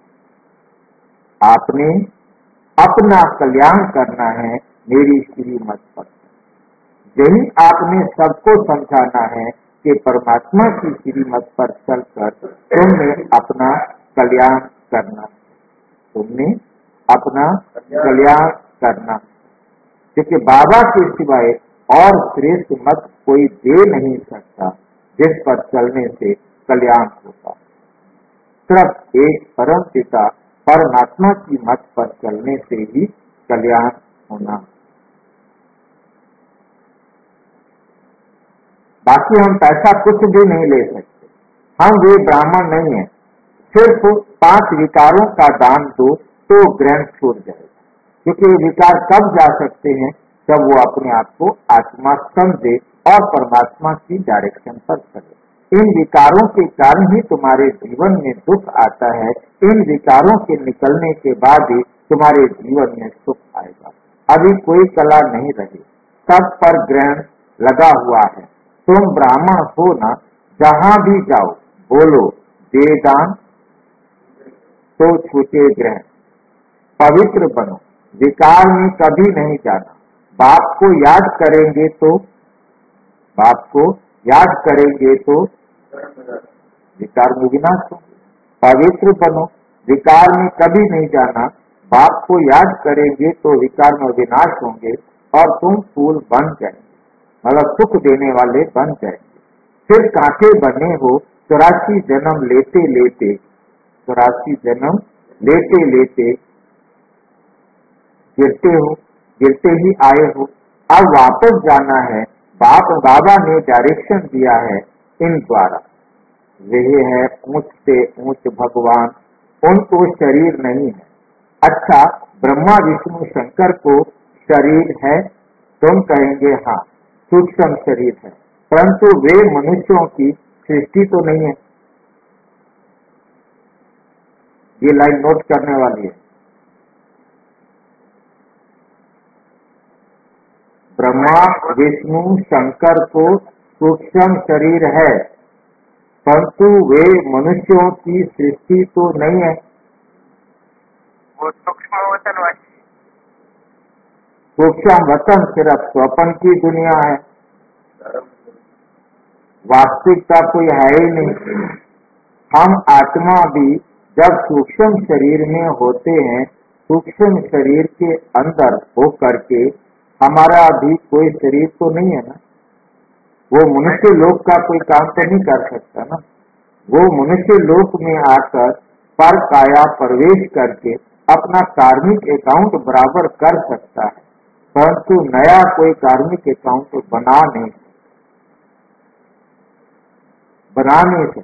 आपने अपना कल्याण करना है मेरी श्रीमत पर। यही आपने सबको समझाना है कि परमात्मा की श्रीमत पर चलकर तुमने अपना कल्याण करना, तुमने अपना कल्याण करना, क्योंकि बाबा के सिवाय और श्रेष्ठ मत कोई दे नहीं सकता जिस पर चलने से कल्याण होता। सिर्फ एक परम पिता परमात्मा की मत पर चलने से ही कल्याण होना। बाकी हम पैसा कुछ भी नहीं ले सकते, हम वे ब्राह्मण नहीं है। सिर्फ 5 विकारों का दान दो तो ग्रहण छूट जाएगा, क्योंकि ये विकार कब जा सकते हैं? जब वो अपने आप को आत्मा समझे और परमात्मा की डायरेक्शन पर चले। इन विकारों के कारण ही तुम्हारे जीवन में दुख आता है, इन विकारों के निकलने के बाद ही तुम्हारे जीवन में सुख आएगा। अभी कोई कला नहीं रही, सब पर ग्रहण लगा हुआ है। तुम ब्राह्मण हो ना, जहां भी जाओ बोलो दे दान तो छूटे ग्रहण, पवित्र बनो, विकार में कभी नहीं जाना। बाप को याद करेंगे तो विकार में विनाश होंगे। पवित्र बनो, विकार में कभी नहीं जाना। बाप को याद करेंगे तो विकार में विनाश होंगे और तुम फूल बन जाएंगे, मतलब सुख देने वाले बन जाएंगे। फिर कांटे बने हो 84 जन्म लेते लेते गिरते ही आए हो, अब वापस जाना है। बाबा ने डायरेक्शन दिया है इन द्वारा। वही है ऊंच से ऊंच भगवान, उनको शरीर नहीं है। अच्छा, ब्रह्मा विष्णु शंकर को शरीर है? तुम कहेंगे हाँ, सूक्ष्म शरीर है, परंतु वे मनुष्यों की सृष्टि तो नहीं है। ये लाइन नोट करने वाली है। ब्रह्मा विष्णु शंकर को सूक्ष्म शरीर है, परंतु वे मनुष्यों की सृष्टि तो नहीं है। वो सूक्ष्म वतनवासी, सूक्ष्म वतन सिर्फ स्वप्न की दुनिया है, वास्तविकता कोई है ही नहीं। हम आत्मा भी जब सूक्ष्म शरीर में होते हैं, सूक्ष्म शरीर के अंदर हो करके हमारा भी कोई शरीर तो नहीं है ना। वो मनुष्य लोक का कोई काम तो नहीं कर सकता ना। वो मनुष्य लोक में आकर पर काया प्रवेश करके अपना कार्मिक अकाउंट बराबर कर सकता है, परंतु नया कोई कार्मिक अकाउंट बना नहीं सकता।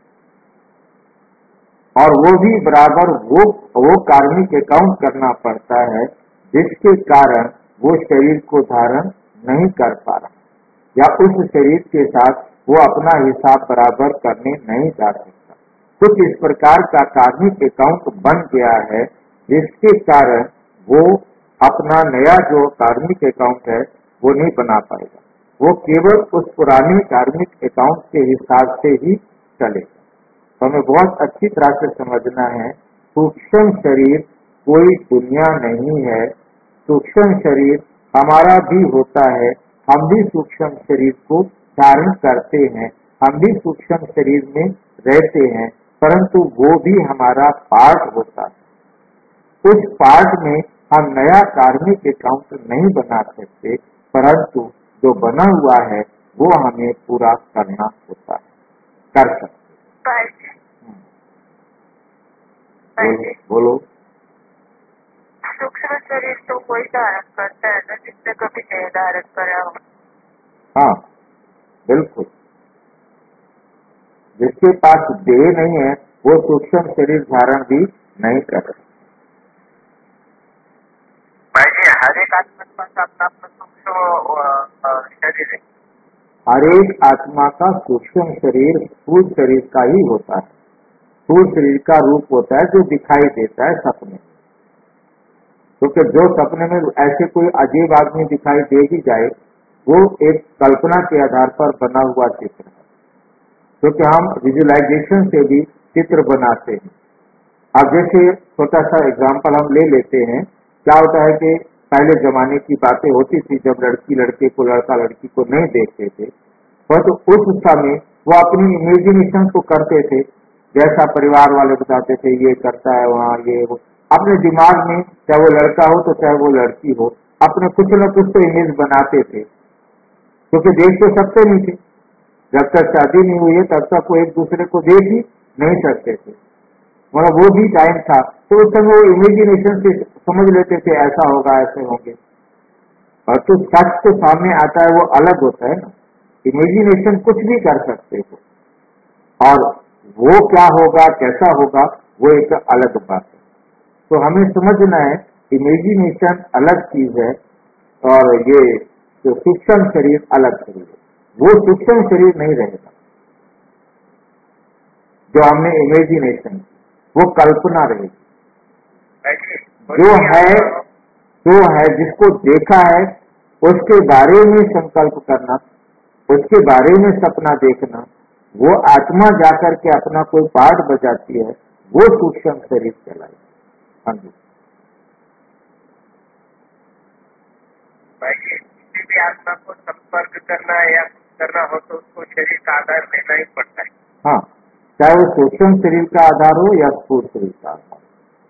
और वो भी बराबर वो कार्मिक अकाउंट करना पड़ता है, जिसके कारण वो शरीर को धारण नहीं कर पा रहा, या उस शरीर के साथ वो अपना हिसाब बराबर करने नहीं जा सकता। कुछ इस प्रकार का कार्मिक अकाउंट बन गया है, जिसके कारण वो अपना नया जो कार्मिक अकाउंट है वो नहीं बना पाएगा। वो केवल उस पुराने कार्मिक अकाउंट के हिसाब से ही चलेगा। तो हमें बहुत अच्छी तरह से समझना है, सूक्ष्म शरीर कोई दुनिया नहीं है। सूक्ष्म शरीर हमारा भी होता है, हम भी सूक्ष्म शरीर को धारण करते हैं, हम भी सूक्ष्म शरीर में रहते हैं, परंतु वो भी हमारा पार्ट होता है। उस पार्ट में हम नया कार्मिक अकाउंट नहीं बना सकते, परंतु जो बना हुआ है वो हमें पूरा करना होता है, कर सकते। बोलो। सूक्ष्म शरीर तो कोई धारण करता है ना, जिसने कभी नहीं धारण करा हो। हाँ बिल्कुल, जिसके पास देह नहीं है वो सूक्ष्म शरीर धारण भी नहीं कर रहे। हर एक आत्मा के पास अपना अपना सूक्ष्म शरीर है। हर एक आत्मा का सूक्ष्म शरीर स्थूल शरीर का ही होता है। स्थूल शरीर का रूप होता है जो दिखाई देता है सपने, क्योंकि जो सपने में ऐसे कोई अजीब आदमी दिखाई दे ही जाए, वो एक कल्पना के आधार पर बना हुआ चित्र है, क्योंकि हम विजुअलाइजेशन से भी चित्र बनाते हैं। अब जैसे छोटा सा एग्जाम्पल हम ले लेते हैं, क्या होता है कि पहले जमाने की बातें होती थी जब लड़की लड़के को, लड़का लड़की को नहीं देखते थे, तो उस समय वो अपनी इमेजिनेशन को करते थे, जैसा परिवार वाले बताते थे ये करता है वहाँ ये वो, अपने दिमाग में चाहे वो लड़का हो तो चाहे वो लड़की हो, अपने कुछ न कुछ तो इमेज बनाते थे, क्योंकि देख तो सकते नहीं थे। जब तक शादी नहीं हुई है तब तक वो एक दूसरे को देख ही नहीं सकते थे, मतलब वो भी टाइम था। तो उस समय वो इमेजिनेशन से समझ लेते थे ऐसा होगा ऐसे होंगे, और तो सच तो सामने आता है वो अलग होता है ना। इमेजिनेशन कुछ भी कर सकते हो, और वो क्या होगा कैसा होगा वो एक अलग बात है। तो हमें समझना है इमेजिनेशन अलग चीज है, और ये जो सूक्ष्म शरीर अलग शरीर है। वो सूक्ष्म शरीर नहीं रहेगा जो हमने इमेजिनेशन, वो कल्पना रहेगी। जो है जिसको देखा है उसके बारे में संकल्प करना, उसके बारे में सपना देखना, वो आत्मा जाकर के अपना कोई पार्ट बजाती है, वो सूक्ष्म शरीर कहलाएगा। हाँ जी, किसी भी आत्मा को संपर्क करना या करना हो तो उसको शरीर का आधार लेना ही पड़ता है। हाँ, चाहे वो सूक्ष्म शरीर का आधार हो या स्थूल शरीर का आधार,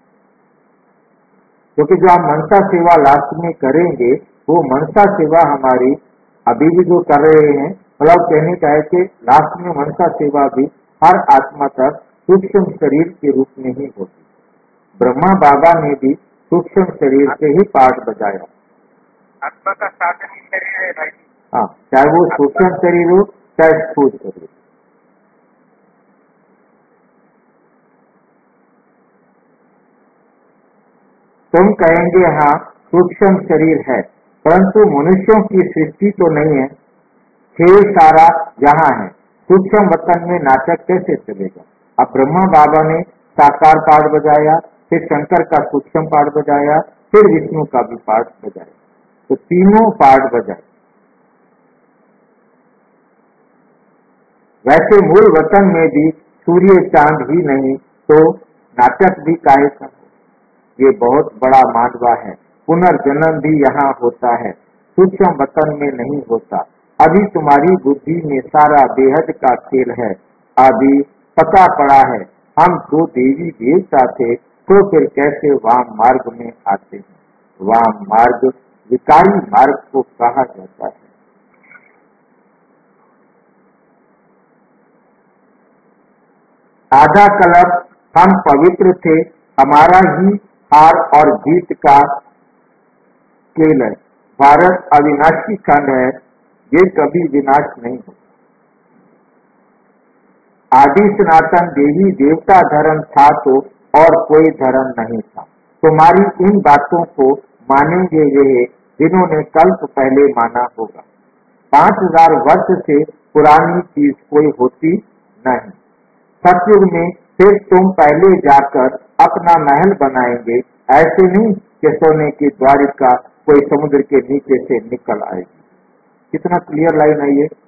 क्योंकि जो हम मनसा सेवा लास्ट में करेंगे वो मनसा सेवा हमारी अभी भी जो कर रहे हैं, मतलब कहने का है कि लास्ट में मनसा सेवा भी हर आत्मा तक सूक्ष्म शरीर के रूप में ही होती। ब्रह्मा बाबा ने भी सूक्ष्म शरीर से ही पाठ बजाया। आत्मा का साधन ही शरीर है भाई। हाँ, चाहे वो सूक्ष्म शरीर हो चाहे स्थूल शरीर। तुम कहेंगे हाँ सूक्ष्म शरीर है, परंतु मनुष्यों की सृष्टि तो नहीं है, खेल सारा यहाँ है, सूक्ष्म वतन में नाटक कैसे चलेगा। अब ब्रह्मा बाबा ने साकार पाठ बजाया, फिर शंकर का सूक्ष्म पाठ बजाया, फिर विष्णु का भी पाठ बजाया, तो तीनों पाठ बजाए। वैसे मूल वतन में भी सूर्य चांद ही नहीं तो नाटक भी काहे का। ये बहुत बड़ा मानवा है, पुनर्जन्म भी यहाँ होता है, सूक्ष्म वतन में नहीं होता। अभी तुम्हारी बुद्धि में सारा बेहद का खेल है। अभी पता पड़ा है हम तो देवी देवता थे, तो फिर कैसे वाम मार्ग में आते हैं। वाम मार्ग विकारी मार्ग को कहा जाता है। आधा कल्प हम पवित्र थे, हमारा ही हार और जीत का खेल है। भारत अविनाशी खंड है, ये कभी विनाश नहीं हो। आदि सनातन देवी देवता धर्म था तो और कोई धर्म नहीं था। तुम्हारी इन बातों को मानेंगे वे जिन्होंने कल्प पहले माना होगा। 5000 वर्ष से पुरानी चीज कोई होती नहीं। सतयुग में फिर तुम पहले जाकर अपना महल बनाएंगे, ऐसे नहीं कि सोने की द्वारिका कोई समुद्र के नीचे से निकल आएगी। कितना क्लियर लाइन है ये।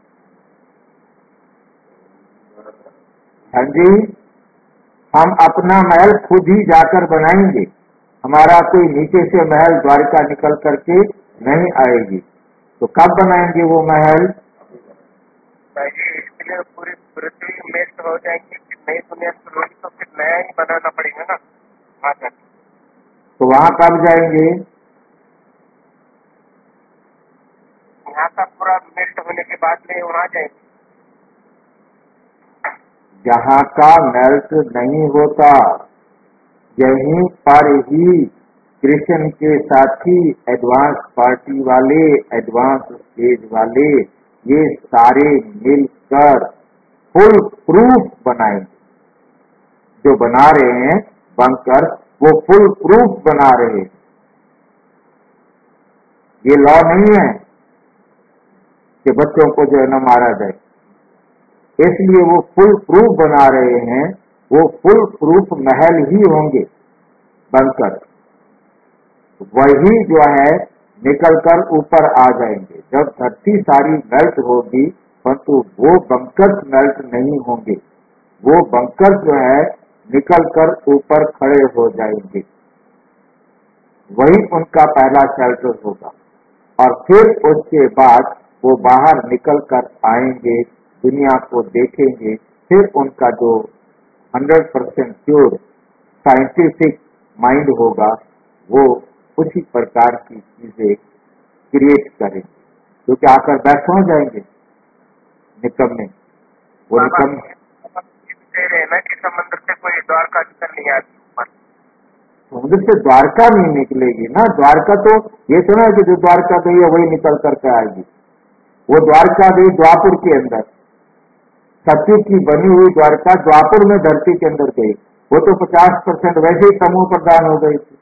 हाँ जी, हम अपना महल खुद ही जाकर बनाएंगे, हमारा कोई नीचे से महल द्वारिका निकल करके नहीं आएगी। तो कब बनाएंगे वो महल। इसके लिए पूरी पृथ्वी मेल्ट हो जाएगी, नई दुनिया शुरू होगी, तो फिर नया ही बनाना पड़ेगा ना वहाँ तक। तो वहाँ कब जाएंगे। यहाँ का पूरा मेल्ट होने के बाद में वहाँ जाएंगे। यहाँ का मेल्ट नहीं होता, यहीं पर ही कृष्ण के साथी एडवांस पार्टी वाले, एडवांस स्टेज वाले, ये सारे मिलकर फुल प्रूफ बनाएंगे। जो बना रहे हैं बनकर, वो फुल प्रूफ बना रहे हैं। ये लॉ नहीं है कि बच्चों को जो है न मारा जाए, इसलिए वो फुल प्रूफ बना रहे हैं। वो फुल प्रूफ महल ही होंगे बनकर, वही जो है निकलकर ऊपर आ जाएंगे जब धरती सारी मेल्ट होगी, परंतु वो बंकर्स मेल्ट नहीं होंगे। वो बंकर जो है निकलकर ऊपर खड़े हो जाएंगे, वही उनका पहला शेल्टर होगा। और फिर उसके बाद वो बाहर निकल कर आएंगे, दुनिया को देखेंगे, फिर उनका जो 100% प्योर साइंटिफिक माइंड होगा वो उसी प्रकार की चीजें क्रिएट करेंगे, जो कि आकर बैठ हो जाएंगे निकम्मे। वो निकम्मे कह रहे हैं ना कि समुद्र से कोई द्वारका निकल नहीं आती ऊपर। समुद्र से द्वारका नहीं निकलेगी ना। द्वारका तो ये तो ना कि जो द्वारका गई है वही निकल करके आएगी। वो द्वारका गई द्वापुर के अंदर, सतयुग की बनी हुई द्वारका द्वापुर में धरती के अंदर गई। वो तो 50% वैसे ही समूह प्रदान हो गई थी,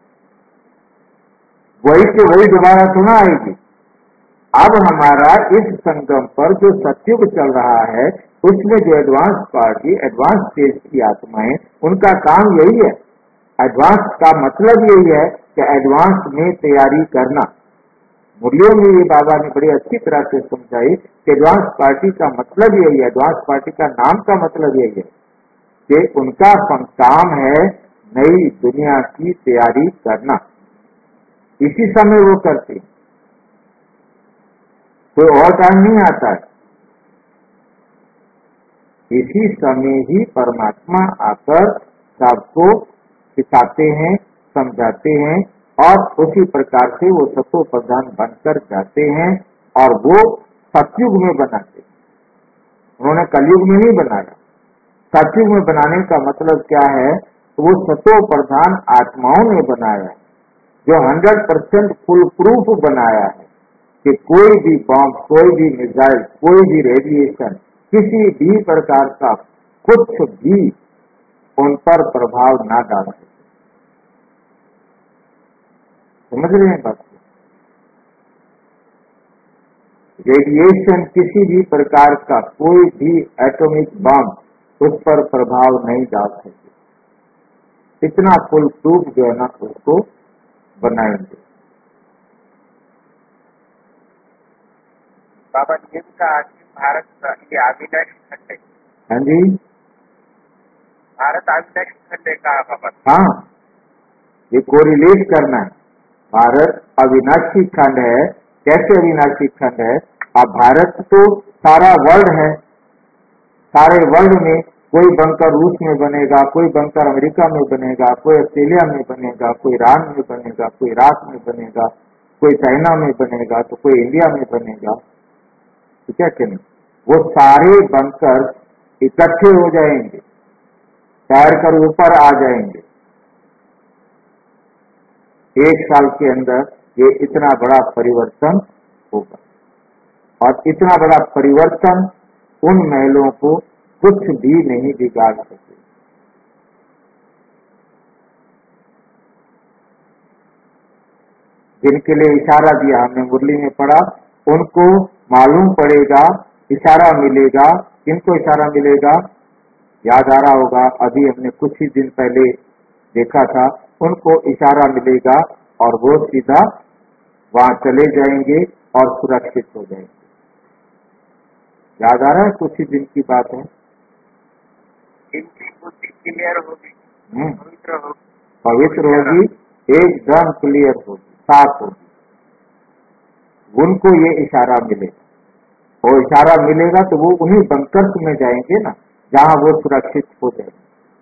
वही के वही दोबारा तो ना आएगी। अब हमारा इस संगम पर जो सतयुग चल रहा है, उसमें जो एडवांस पार्टी, एडवांस स्टेज की आत्माएं, उनका काम यही है। एडवांस का मतलब यही है कि एडवांस में तैयारी करना। मुरलियों में ये बाबा ने बड़ी अच्छी तरह से समझाई कि एडवांस पार्टी का मतलब यही है, एडवांस पार्टी का नाम का मतलब यही है कि उनका काम है नई दुनिया की तैयारी करना। इसी समय वो करते, कोई और टाइम नहीं आता है। इसी समय ही परमात्मा आकर सबको सिखाते हैं, समझाते हैं, और उसी प्रकार से वो सतो प्रधान बनकर जाते हैं और वो सतयुग में बनाते हैं। उन्होंने कलयुग में नहीं बनाया। सतयुग में बनाने का मतलब क्या है तो वो सतो प्रधान आत्माओं ने बनाया है, जो 100% फुल प्रूफ बनाया है कि कोई भी बॉम्ब, कोई भी मिसाइल, कोई भी रेडिएशन, किसी भी प्रकार का कुछ भी उन पर प्रभाव ना डाल सके। समझ रहे हैं बात? रेडिएशन, किसी भी प्रकार का कोई भी एटॉमिक बॉम्ब उस पर प्रभाव नहीं डाल सके। इतना फुल प्रूफ जो है ना उसको बनाएंगे। बाबा जी का भारत ये अविनाशी खंड है। हाँ जी, भारत अविनाशी खंड है कहा बाबा। हाँ, ये कोरिलेट करना है। भारत अविनाशी खंड है। कैसे अविनाशी खंड है? अब भारत तो सारा वर्ल्ड है, सारे वर्ल्ड में कोई बंकर रूस में बनेगा, कोई बंकर अमेरिका में बनेगा, कोई ऑस्ट्रेलिया में बनेगा, कोई ईरान में बनेगा, कोई इराक में बनेगा, कोई चाइना में बनेगा, तो कोई इंडिया में बनेगा। ठीक है कि नहीं? वो सारे बंकर इकट्ठे हो जाएंगे, तैर कर ऊपर आ जाएंगे। 1 साल के अंदर ये इतना बड़ा परिवर्तन होगा, और इतना बड़ा परिवर्तन उन महलों को कुछ भी नहीं बिगाड़ सके। जिनके लिए इशारा दिया हमने मुरली में पढ़ा, उनको मालूम पड़ेगा, इशारा मिलेगा। किनको इशारा मिलेगा? याद आ रहा होगा, अभी हमने कुछ ही दिन पहले देखा था। उनको इशारा मिलेगा और वो सीधा वहां चले जाएंगे और सुरक्षित हो जाएंगे। याद आ रहा है? कुछ ही दिन की बात है। इनकी बुद्धि क्लियर होगी, पवित्र होगी, पवित्र होगी, एकदम क्लियर होगी, साफ होगी। उनको ये इशारा मिलेगा, और इशारा मिलेगा तो वो उन्हीं बंकर्स में जाएंगे ना, जहां वो सुरक्षित हो जाएंगे।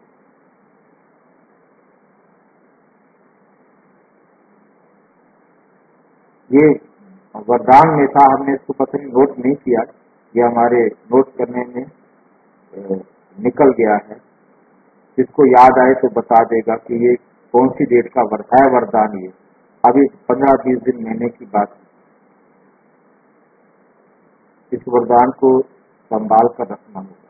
ये वरदान में था, हमने इसको पता नहीं नोट नहीं किया, ये हमारे नोट करने में निकल गया है। जिसको याद आए तो बता देगा कि ये कौन सी डेट का है वरदान। ये अभी 15-20 दिन महीने की बात है। इस वरदान को संभाल कर रखना होगा।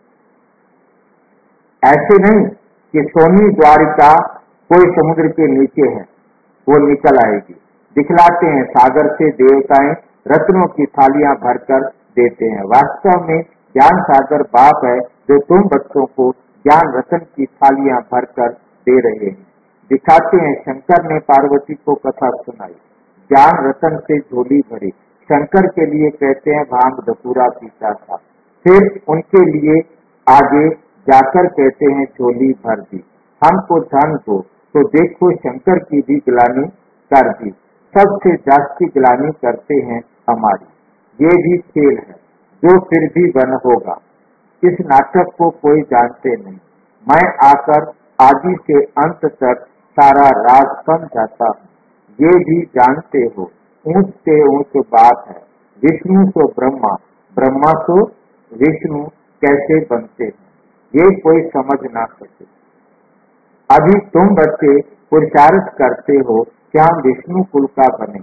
ऐसे नहीं कि सोनी द्वारिका कोई समुद्र के नीचे है, वो निकल आएगी। दिखलाते हैं सागर से देवताएं रत्नों की थालियां भरकर देते हैं। वास्तव में ज्ञान सागर बाप है, जो तुम बच्चों को ज्ञान रत्न की थालियां भरकर दे रहे हैं। दिखाते हैं शंकर ने पार्वती को कथा सुनाई, ज्ञान रत्न से झोली भरी। शंकर के लिए कहते हैं भांग धतूरा पीता था, फिर उनके लिए आगे जाकर कहते हैं झोली भर दी। हमको धन दो तो देखो शंकर की भी गिलानी कर दी। सबसे जास्ती गिलानी करते हैं हमारी। ये भी खेल है जो फिर भी बन होगा। इस नाटक को कोई जानते नहीं। मैं आकर आदि से अंत तक सारा राज समझाता हूँ। ये भी जानते हो ऊंच से ऊंच बात है। विष्णु तो ब्रह्मा, ब्रह्मा तो विष्णु कैसे बनते हैं, ये कोई समझ ना सके। अभी तुम बच्चे पुरुषार्थ करते हो कि हम विष्णु कुल का बने।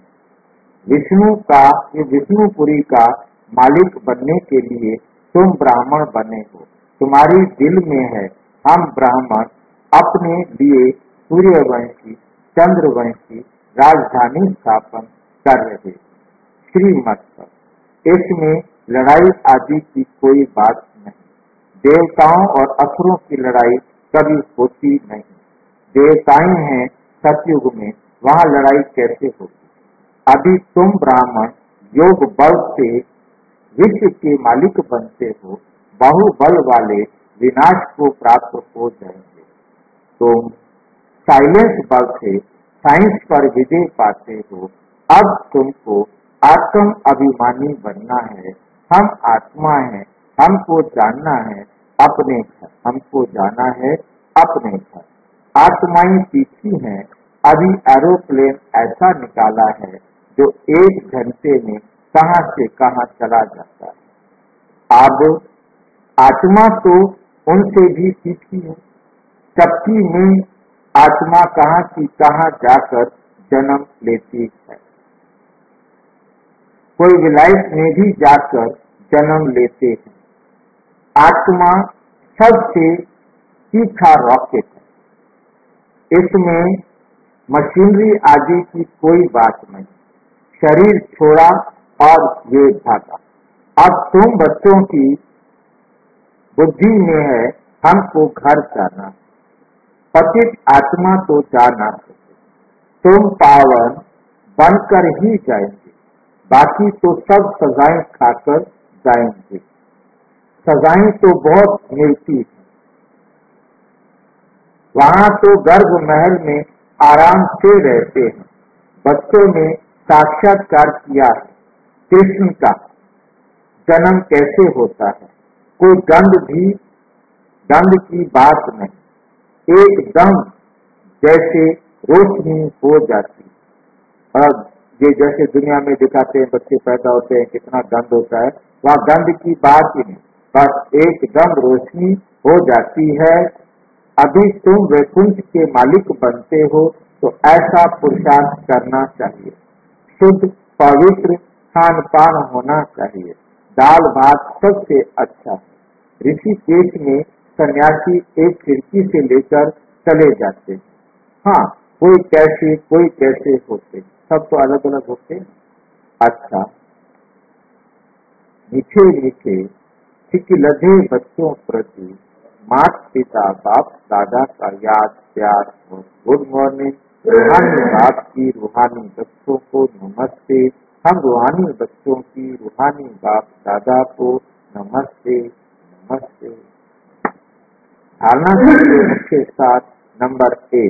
विष्णुपुरी का मालिक बनने के लिए तुम ब्राह्मण बने हो। तुम्हारी दिल में है हम ब्राह्मण अपने लिए सूर्यवंशी चंद्रवंशी राजधानी स्थापन कर रहे। श्रीमत पर इसमें लड़ाई आदि की कोई बात नहीं। देवताओं और असुरों की लड़ाई कभी होती नहीं। देवताएं हैं सतयुग में, वहां लड़ाई कैसे होगी? अभी तुम ब्राह्मण योग बल से विश्व के मालिक बनते हो, बाहुबल वाले विनाश को प्राप्त हो जाएंगे। तुम साइलेंस बल से साइंस पर विजय पाते हो। अब तुमको आत्म अभिमानी बनना है। हम आत्मा हैं, हमको जानना है अपने घर, हमको जाना है अपने घर। आत्माएं सीखी हैं। अभी एरोप्लेन ऐसा निकाला है जो 1 घंटे में कहां से कहां चला जाता है। अब आत्मा तो उनसे भी सीखी है। चक्की में आत्मा कहाँ की कहाँ जाकर जन्म लेती है। कोई विलायत में भी जाकर जन्म लेते हैं। आत्मा सबसे तीखा रॉकेट है। इसमें मशीनरी आदि की कोई बात नहीं। शरीर छोड़ा और ये भागा। अब तुम बच्चों की बुद्धि में है हमको घर जाना, पतित आत्मा तो जाना, तुम पावन बनकर ही जाएंगे, बाकी तो सब सजाएं खाकर जाएंगे। सजाएं तो बहुत मिलती है। वहां तो गर्भ महल में आराम से रहते हैं। बच्चों ने साक्षात्कार किया है कृष्ण का जन्म कैसे होता है। कोई गंध की बात नहीं, एकदम जैसे रोशनी हो जाती है। और ये जैसे दुनिया में दिखाते हैं बच्चे पैदा होते हैं कितना गंध होता है, वहाँ गंध की बात ही नहीं, बस एकदम रोशनी हो जाती है। अभी तुम वैकुंठ के मालिक बनते हो तो ऐसा पुरुषार्थ करना चाहिए। शुद्ध पवित्र खान पान होना चाहिए। दाल भात सबसे अच्छा है। ऋषिकेश में सन्यासी एक खिड़की से लेकर चले जाते हैं। हाँ, कोई कैसे होते, सब तो अलग अलग होते हैं। अच्छा, मीठे मीठे सिकिलधे बच्चों प्रति माता पिता बाप दादा का याद प्यार हो। Good morning. रूहानी बाप की रूहानी बच्चों को नमस्ते। हम रूहानी बच्चों की रूहानी बाप दादा को नमस्ते नमस्ते। धारणा के मुख्य साथ नंबर 1,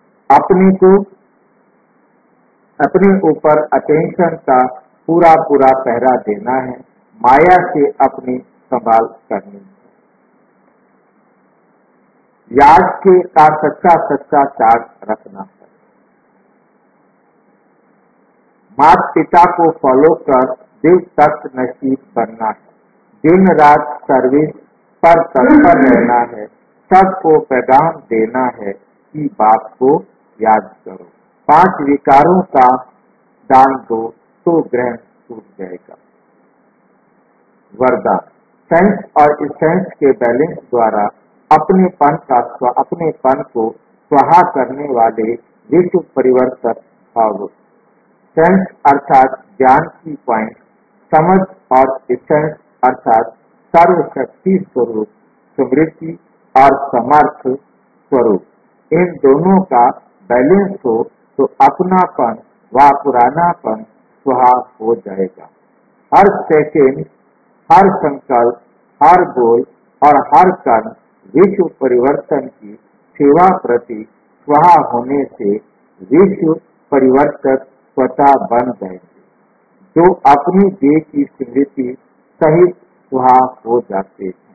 अपने ऊपर अटेंशन का पूरा पहरा देना है। माया से अपनी संभाल करनी है। याद के का सच्चा चार्ज रखना है। माता पिता को फॉलो कर दिल तक नसीब बनना है। दिन रात सर्विस पर तत्पर रहना है। सबको पैगाम देना है कि बाप को याद करो। 5 विकारों का दान दो तो ग्रहण छूट जाएगा। वरदान, सेंस और इसेंस के बैलेंस द्वारा अपने पन को स्वाहा करने वाले विश्व परिवर्तक भाव। सेंस अर्थात ज्ञान की पॉइंट, समझ और इसेंस अर्थात सर्वशक्ति स्वरूप, समृद्धि और समर्थ स्वरूप। इन दोनों का बैलेंस हो तो अपनापन व पुरानापन स्वाहा हो जाएगा। हर सेकेंड, हर संकल्प, हर गोल और हर कर्म विश्व परिवर्तन की सेवा प्रति स्वाहा होने से विश्व परिवर्तक स्वतः बन जाएंगे, जो अपनी देह की स्मृति सहित स्वाहा हो जाते हैं।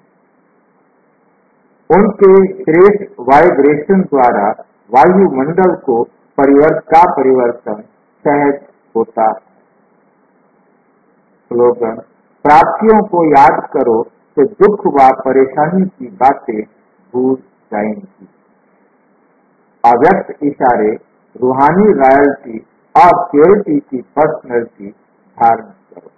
उनके श्रेष्ठ वाइब्रेशन द्वारा वायुमंडल को परिवर्तन सहज होता है। स्लोगन, प्राप्तियों को याद करो तो दुख व परेशानी की बातें भूल जाएंगी। अव्यक्त इशारे, रूहानी रॉयल्टी और प्योरिटी की पर्सनैलिटी धारण करो।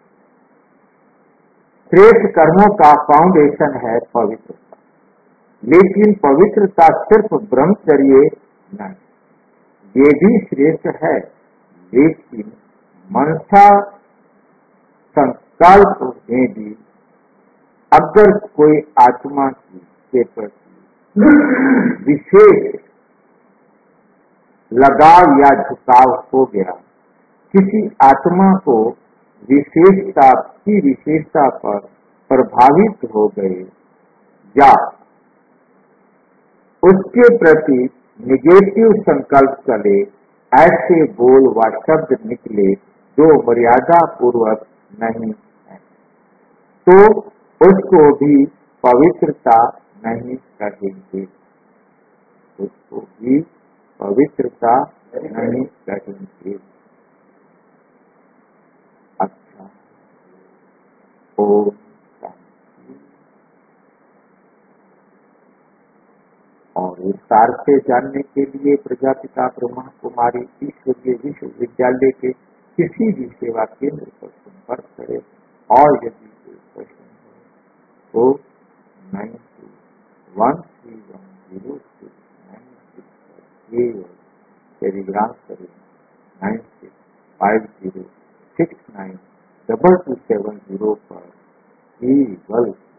श्रेष्ठ कर्मों का फाउंडेशन है पवित्रता, लेकिन पवित्रता सिर्फ ब्रह्मचर्य नहीं, ये भी श्रेष्ठ है, लेकिन मनसा संकल्प में भी अगर कोई आत्मा के प्रति विशेष लगाव या झुकाव हो गया, किसी आत्मा को विशेषता पर प्रभावित हो गए या उसके प्रति निगेटिव संकल्प चले, ऐसे बोल व शब्द निकले जो मर्यादा पूर्वक नहीं है, तो उसको भी पवित्रता नहीं कहेंगे। उसको भी पवित्रता नहीं कहेंगे। अच्छा, ओम शांति। और विस्तार से जानने के लिए प्रजापिता ब्रह्मा कुमारी ईश्वरीय विश्वविद्यालय के किसी भी सेवा केंद्र पर संपर्क करें। और यदि कोई प्रश्न है तो 92131069 टेलीग्राम करें 9650692270 पर।